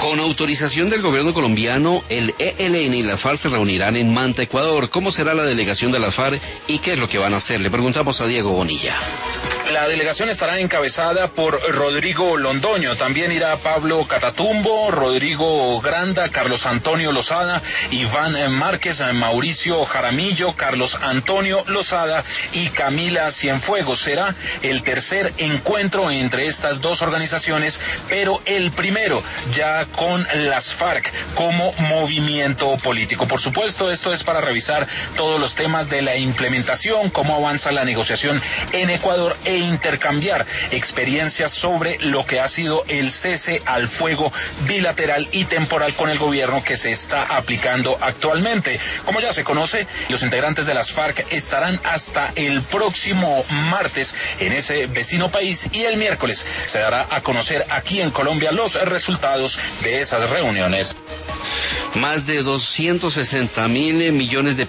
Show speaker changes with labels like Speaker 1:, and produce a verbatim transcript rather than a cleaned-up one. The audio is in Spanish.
Speaker 1: Con autorización del gobierno colombiano, el E L N y las FARC se reunirán en Manta, Ecuador. ¿Cómo será la delegación de las FARC y qué es lo que van a hacer? Le preguntamos a Diego Bonilla.
Speaker 2: La delegación estará encabezada por Rodrigo Londoño. También irá Pablo Catatumbo, Rodrigo Granda, Carlos Antonio Lozada, Iván Márquez, Mauricio Jaramillo, Carlos Antonio Lozada y Camila Cienfuegos. Será el tercer encuentro entre estas dos organizaciones, pero el primero ya con las FARC como movimiento político. Por supuesto, esto es para revisar todos los temas de la implementación, cómo avanza la negociación en Ecuador e intercambiar experiencias sobre lo que ha sido el cese al fuego bilateral y temporal con el gobierno que se está aplicando actualmente. Como ya se conoce, los integrantes de las FARC estarán hasta el próximo martes en ese vecino país y el miércoles se dará a conocer aquí en Colombia los resultados de esas reuniones.
Speaker 1: Más de doscientos sesenta mil millones de